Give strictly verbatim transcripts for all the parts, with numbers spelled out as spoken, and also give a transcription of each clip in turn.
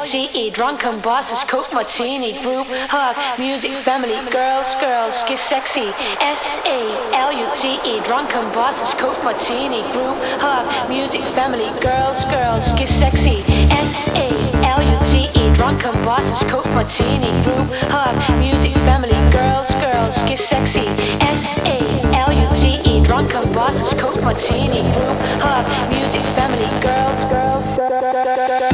T E, drunken bosses, Coke Martini, group hug, music, family, girls, girls, get sexy. S A L U T E, drunken bosses, Coke Martini, group hug, music, family, girls, girls, get sexy. S A L U T E, drunken bosses, Coke Martini, group hug, music, family, girls, girls, get sexy. S A L U T E, drunken bosses, Coke Martini, group hug, music, family, girls, girls, girls.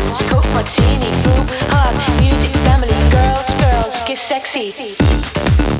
Sexy.